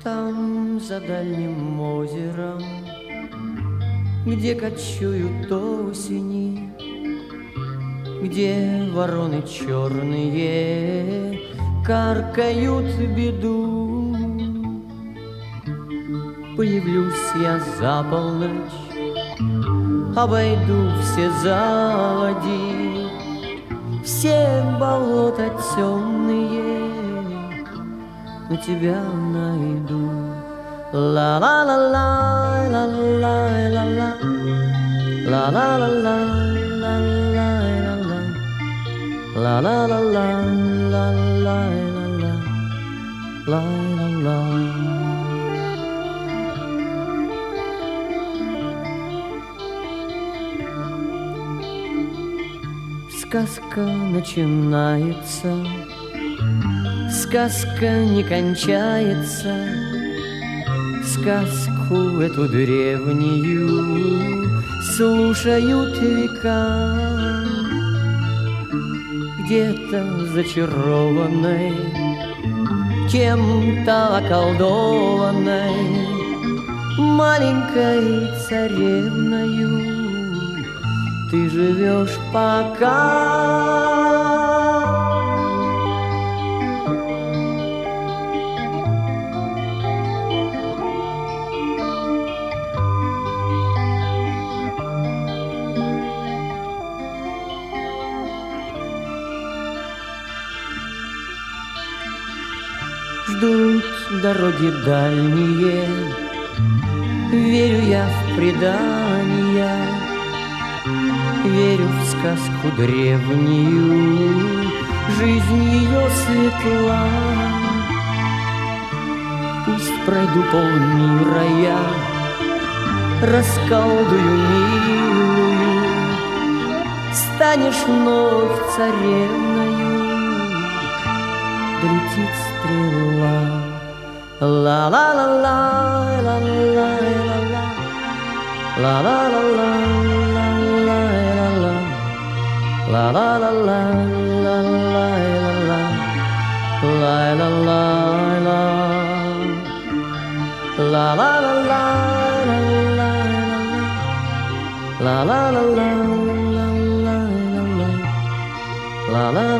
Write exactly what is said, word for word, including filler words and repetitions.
Там за дальним озером, где кочуют осени, где вороны черные каркают беду. Появлюсь я за полночь, обойду все заводи, все болота темные, но тебя найду. Ла-ла-ла-ла, ла-ла-ла-ла, ла-ла-ла-ла, ла-ла-ла-ла, ла-ла-ла-ла, ла-ла-ла-ла, ла-ла-ла. Сказка начинается, сказка не кончается. Сказку эту древнюю слушают века. Где-то зачарованной, кем-то околдованной, маленькой царевною ты живешь пока. Ждут дороги дальние, верю я в предания, верю в сказку древнюю, жизнь ее светла. Пусть пройду полмира я, расколдую милую, станешь вновь царевною, долетит стрела. Ла-ла-ла-ла, ла-ла-ла-ла, ла-ла-ла-ла, ла-ла-ла-ла, ла-ла-ла-ла, ла-ла-ла-ла, ла-ла-ла-ла, ла-ла-ла-ла, ла-ла-ла-ла, ла-ла-ла-ла, ла-ла-ла-ла.